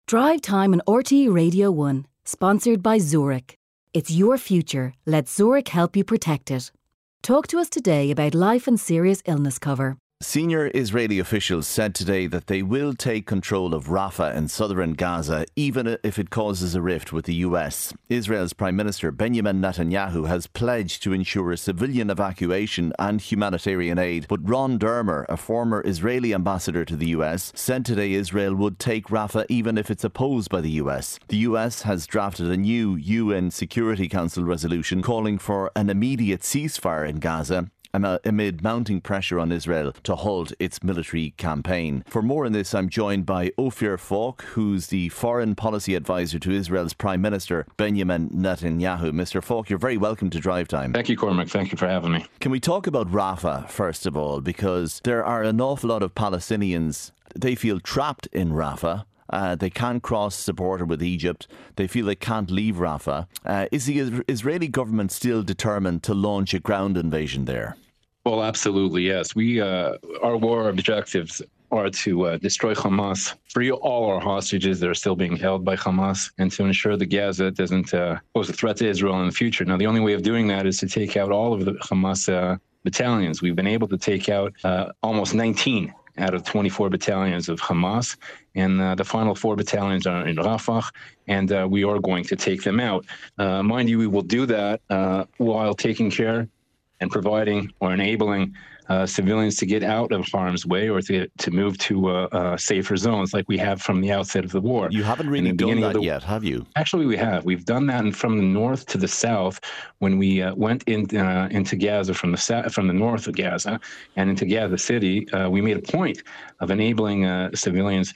Drive Time on RTE Radio 1, sponsored by Zurich. It's your future. Let Zurich help you protect it. Talk to us today about life and serious illness cover. Senior Israeli officials said today that they will take control of Rafah in southern Gaza, even if it causes a rift with the US. Israel's Prime Minister Benjamin Netanyahu has pledged to ensure a civilian evacuation and humanitarian aid. But Ron Dermer, a former Israeli ambassador to the US, said today Israel would take Rafah even if it's opposed by the US. The US has drafted a new UN Security Council resolution calling for an immediate ceasefire in Gaza, amid mounting pressure on Israel to halt its military campaign. For more on this, I'm joined by Ophir Falk, who's the foreign policy advisor to Israel's Prime Minister Benjamin Netanyahu. Mr. Falk, you're very welcome to Drive Time. Thank you, Cormac. Thank you for having me. Can we talk about Rafah, first of all, because there are an awful lot of Palestinians, they feel trapped in Rafah. They can't cross the border with Egypt. They feel they can't leave Rafah. Is the Israeli government still determined to launch a ground invasion there? Well, absolutely, yes. Our war objectives are to destroy Hamas, free all our hostages that are still being held by Hamas, and to ensure that Gaza doesn't pose a threat to Israel in the future. Now, the only way of doing that is to take out all of the Hamas battalions. We've been able to take out almost 19 out of 24 battalions of Hamas, and the final 4 battalions are in Rafah, and we are going to take them out. Mind you, we will do that while taking care and providing or enabling civilians to get out of harm's way or to move to safer zones like we have from the outset of the war. You haven't really done that yet, have you? Actually, we have. We've done that from the north to the south when we went into Gaza from the north of Gaza and into Gaza City. We made a point of enabling civilians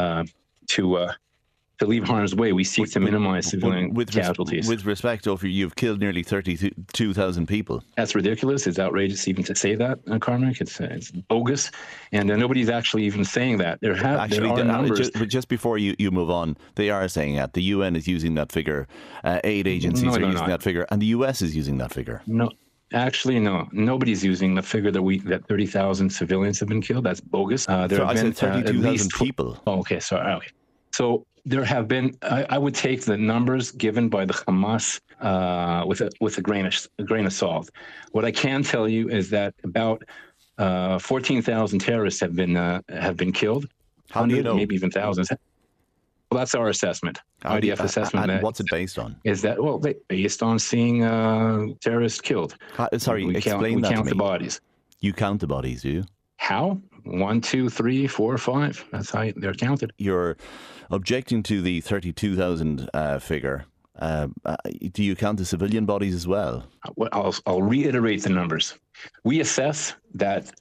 to leave harm's way. We seek to minimize civilian casualties. With respect, Ophir, you've killed nearly 32,000 people. That's ridiculous. It's outrageous even to say that, Cormac. It's bogus. And nobody's actually even saying that. There are numbers. Just before you move on, they are saying that. The UN is using that figure. Aid agencies are using that figure. And the US is using that figure. No. Actually, no. Nobody's using the figure that 30,000 civilians have been killed. That's bogus. I said 32,000 people. Oh, okay. Sorry. Okay. So there have been. I would take the numbers given by the Hamas with a grain of salt. What I can tell you is that about 14,000 terrorists have been killed. How do you know? Maybe even thousands. Well, that's our assessment. IDF assessment. And what's it based on? Is that based on seeing terrorists killed? Explain that to me. We count the bodies. You count the bodies, do you? How? 1, 2, 3, 4, 5. That's how they're counted. You're objecting to the 32,000 figure. Do you count the civilian bodies as well? I'll reiterate the numbers. We assess that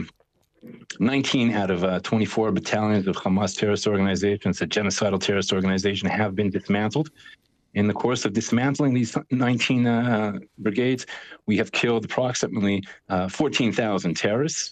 19 out of 24 battalions of Hamas terrorist organizations, a genocidal terrorist organization, have been dismantled. In the course of dismantling these 19 brigades, we have killed approximately 14,000 terrorists,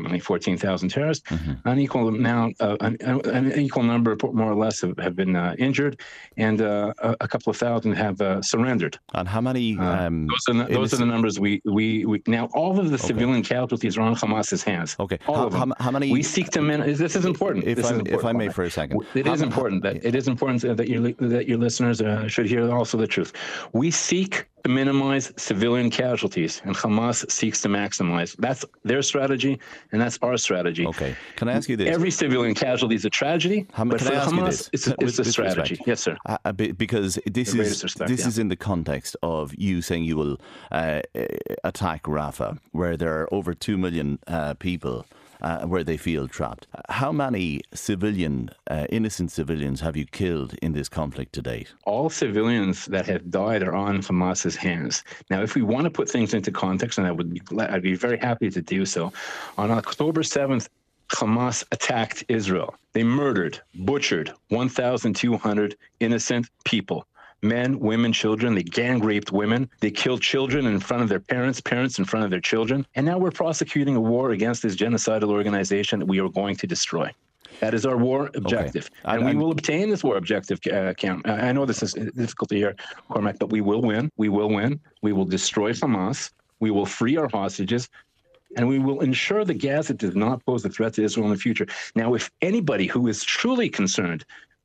An equal amount, an equal number, more or less, have been injured, and a couple of thousand have surrendered. And how many? Those are the numbers we now. All of the civilian casualties are on Hamas's hands. Okay. All of them. How many? We seek to minimize. This is important. If I may, for a second, it is important that your listeners should hear also the truth. We seek to minimize civilian casualties, and Hamas seeks to maximize. That's their strategy, and that's our strategy. Okay. Can I ask you this? Every civilian casualty is a tragedy, but for Hamas, it's a strategy. Respect. Yes, sir. Because this is in the context of you saying you will attack Rafah, where there are over 2 million people where they feel trapped. How many innocent civilians have you killed in this conflict to date? All civilians that have died are on Hamas's hands. Now, if we want to put things into context, and I'd be very happy to do so, on October 7th, Hamas attacked Israel. They murdered, butchered 1,200 innocent people. Men, women, children. They gang raped women. They killed children in front of their parents in front of their children. And now we're prosecuting a war against this genocidal organization that we are going to destroy. That is our war objective. Okay. And we will obtain this war objective count. I know this is difficult to hear, Cormac, but we will win. We will win. We will destroy Hamas. We will free our hostages. And we will ensure that Gaza does not pose a threat to Israel in the future. Now, if anybody who is truly concerned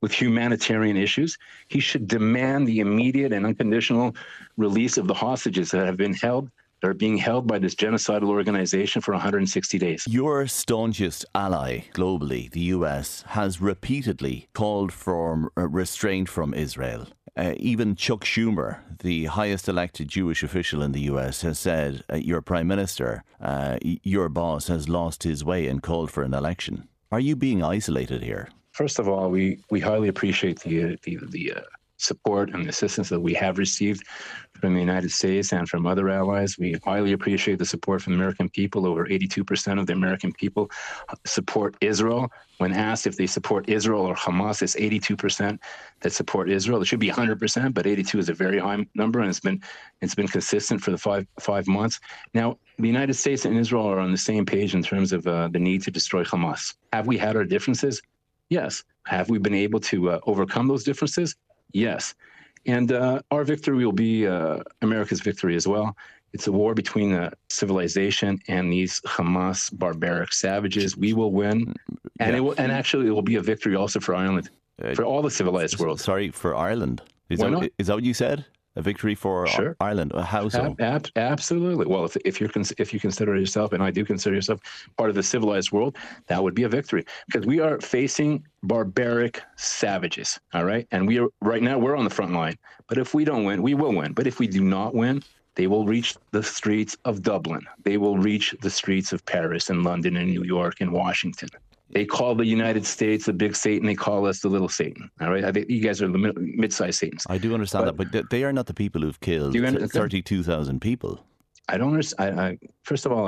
with humanitarian issues. He should demand the immediate and unconditional release of the hostages that have been held, that are being held by this genocidal organization for 160 days. Your staunchest ally globally, the US, has repeatedly called for restraint from Israel. Even Chuck Schumer, the highest elected Jewish official in the US, has said your Prime Minister, your boss, has lost his way and called for an election. Are you being isolated here? First of all, we highly appreciate the support and assistance that we have received from the United States and from other allies. We highly appreciate the support from the American people. Over 82% of the American people support Israel. When asked if they support Israel or Hamas, it's 82% that support Israel. It should be 100%, but 82 is a very high number, and it's been consistent for the five months. Now, the United States and Israel are on the same page in terms of the need to destroy Hamas. Have we had our differences? Yes. Have we been able to overcome those differences? Yes. And our victory will be America's victory as well. It's a war between civilization and these Hamas barbaric savages. We will win. And actually it will be a victory also for Ireland, for all the civilized world. Sorry, for Ireland. Is Why that, not? Is that what you said? A victory for Sure. Ireland? How so? Absolutely. Well, if you consider yourself, and I do consider yourself part of the civilized world, that would be a victory, because we are facing barbaric savages. All right, and right now we're on the front line. But if we don't win, we will win. But if we do not win, they will reach the streets of Dublin. They will reach the streets of Paris and London and New York and Washington. They call the United States the big Satan. They call us the little Satan. All right, I think you guys are the mid-sized Satans. I do understand that, but they are not the people who've killed 32,000 people. I don't understand. First of all,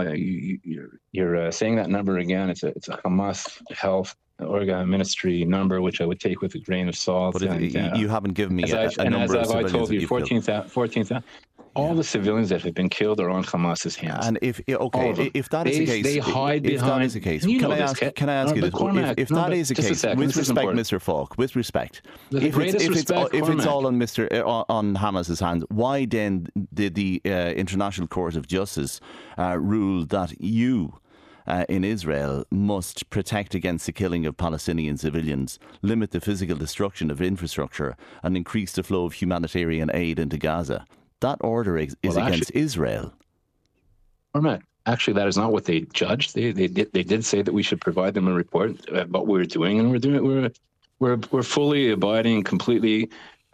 you're saying that number again. It's a Hamas Health Ministry number, which I would take with a grain of salt. But you haven't given me a number of civilians. As I told you, 14,000. All the civilians that have been killed are on Hamas's hands. And if that is the case, they hide behind. If that is the case, can I ask you this? If that is the case, with respect, Mr. Falk, with respect, if it's all on on Hamas's hands, why then did the International Court of Justice rule that you in Israel must protect against the killing of Palestinian civilians, limit the physical destruction of infrastructure, and increase the flow of humanitarian aid into Gaza? That order is against Israel. Actually, that is not what they judged. They did say that we should provide them a report about what we're doing, and we're fully abiding, completely.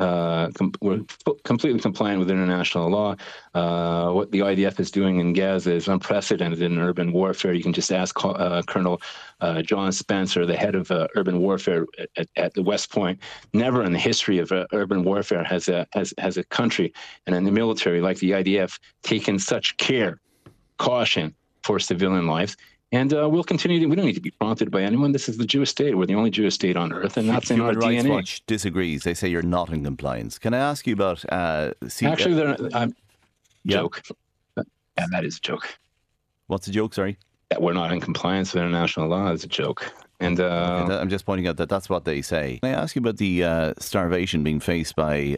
We're completely compliant with international law. What the IDF is doing in Gaza is unprecedented in urban warfare. You can just ask Colonel John Spencer, the head of urban warfare at the West Point. Never in the history of urban warfare has a country and in the military like the IDF taken such care, caution for civilian lives. And we'll continue to, we don't need to be prompted by anyone. This is the Jewish state. We're the only Jewish state on earth, and that's in our DNA. Human Rights Watch disagrees. They say you're not in compliance. Can I ask you about... Actually, joke. Yeah, that is a joke. What's the joke, sorry? That we're not in compliance with international law is a joke. And I'm just pointing out that that's what they say. Can I ask you about the starvation being faced by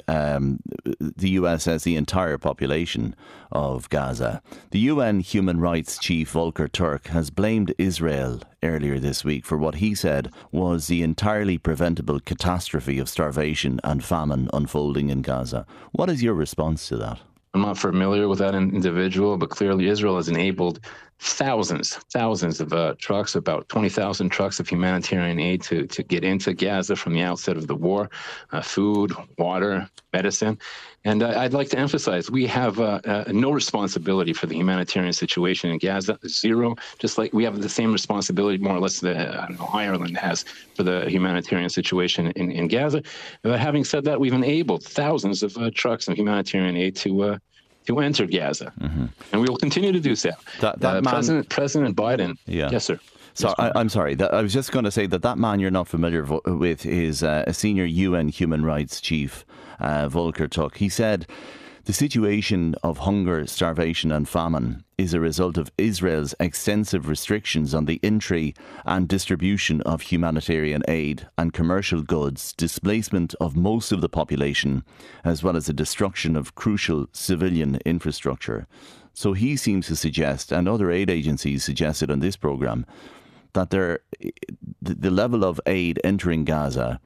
the US as the entire population of Gaza? The UN Human Rights Chief Volker Turk has blamed Israel earlier this week for what he said was the entirely preventable catastrophe of starvation and famine unfolding in Gaza. What is your response to that? I'm not familiar with that individual, but clearly Israel has enabled thousands of trucks, about 20,000 trucks of humanitarian aid to get into Gaza from the outset of the war, food, water, medicine. And I'd like to emphasize, we have no responsibility for the humanitarian situation in Gaza, zero, just like we have the same responsibility, more or less, that Ireland has for the humanitarian situation in Gaza. But having said that, we've enabled thousands of trucks of humanitarian aid to enter Gaza. Mm-hmm. And we will continue to do so. President Biden. Yeah. Yes, sir. So I'm sorry. I was just going to say that man you're not familiar with is a senior UN human rights chief, Volker Turk. He said the situation of hunger, starvation and famine is a result of Israel's extensive restrictions on the entry and distribution of humanitarian aid and commercial goods, displacement of most of the population, as well as the destruction of crucial civilian infrastructure. So he seems to suggest, and other aid agencies suggested on this programme, that the level of aid entering Gaza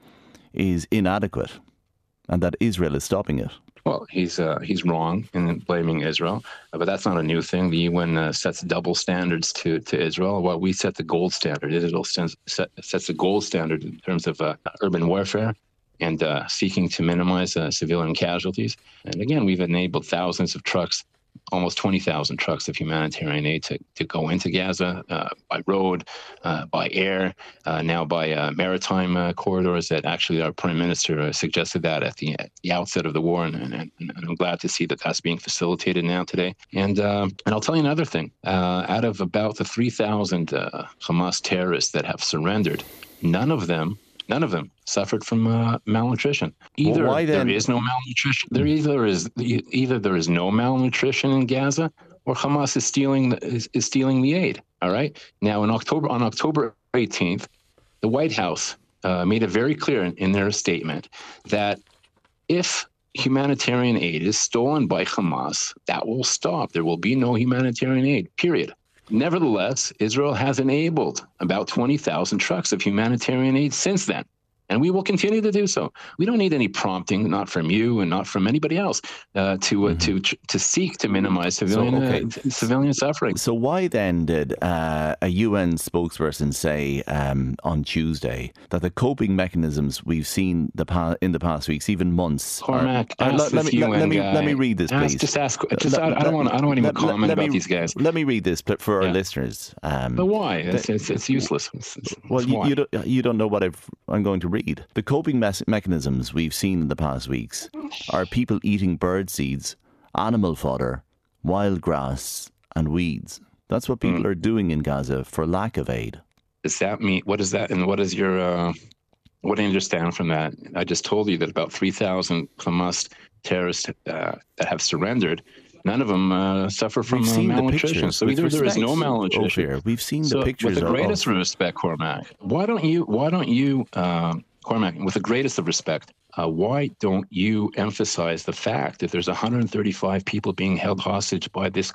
is inadequate and that Israel is stopping it. Well, he's wrong in blaming Israel, but that's not a new thing. The UN sets double standards to Israel. Well, we set the gold standard. Israel sets the gold standard in terms of urban warfare and seeking to minimize civilian casualties. And again, we've enabled thousands of trucks, almost 20,000 trucks of humanitarian aid to go into Gaza by road, by air, now by maritime corridors that actually our Prime Minister suggested that at the outset of the war. And I'm glad to see that that's being facilitated now today. And I'll tell you another thing. Out of about the 3,000 Hamas terrorists that have surrendered, none of them suffered from malnutrition. Either there is no malnutrition. Either there is no malnutrition in Gaza, or Hamas is stealing the aid. All right. Now, on October 18th, the White House made it very clear in their statement that if humanitarian aid is stolen by Hamas, that will stop. There will be no humanitarian aid. Period. Nevertheless, Israel has enabled about 20,000 trucks of humanitarian aid since then, and we will continue to do so. We don't need any prompting, not from you and not from anybody else, to seek to minimize civilian suffering. So why then did a UN spokesperson say on Tuesday that the coping mechanisms we've seen in the past weeks, even months? Cormac, let me read this, please. I don't want any more comment about these guys. Let me read this for our listeners. But why? It's useless. Well, you don't know what I'm going to read. The coping mechanisms we've seen in the past weeks are people eating bird seeds, animal fodder, wild grass and weeds. That's what people are doing in Gaza for lack of aid. Does that mean, what is that, and what is your, what do you understand from that? I just told you that about 3,000 Hamas terrorists that have surrendered, none of them suffer from malnutrition. So either there is no malnutrition. We've seen the pictures. With the greatest respect, Cormac, why don't you, Cormac, with the greatest of respect, why don't you emphasize the fact that there's 135 people being held hostage by this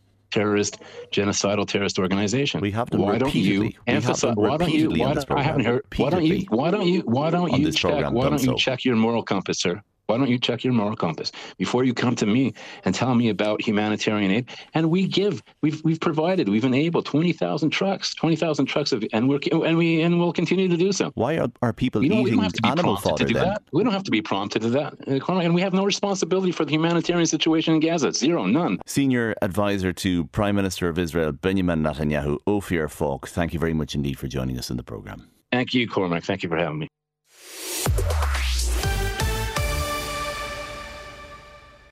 genocidal terrorist organization? We have to. Why don't you emphasize? Why don't you? I haven't heard. Why don't you check your moral compass, sir? Why don't you check your moral compass before you come to me and tell me about humanitarian aid? And we've enabled 20,000 trucks, and we'll continue to do so. Why are people eating animal fodder then? We don't have to be prompted to that, and we have no responsibility for the humanitarian situation in Gaza. Zero, none. Senior advisor to Prime Minister of Israel, Benjamin Netanyahu, Ophir Falk, thank you very much indeed for joining us in the programme. Thank you, Cormac. Thank you for having me.